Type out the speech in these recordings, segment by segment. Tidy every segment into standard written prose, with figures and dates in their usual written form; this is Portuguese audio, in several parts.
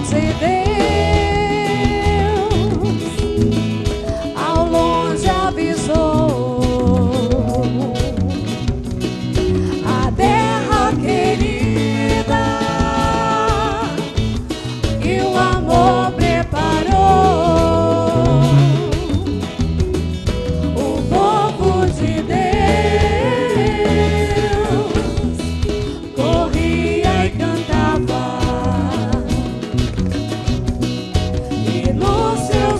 de Deus ao longe avisou a terra querida e o amor preparou o povo de Deus corria e cantava, e nos seus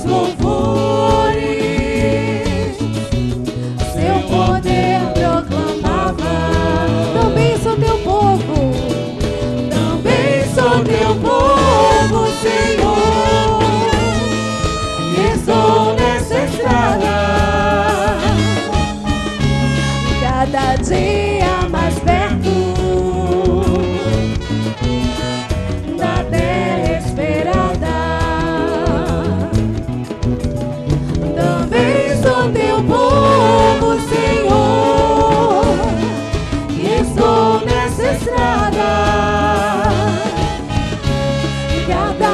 louvores seu poder proclamava. Também sou teu povo, também sou teu povo, Senhor, e estou nessa estrada, cada dia mais perto da terra esperada. Também sou teu povo, Senhor, e estou nessa estrada, cada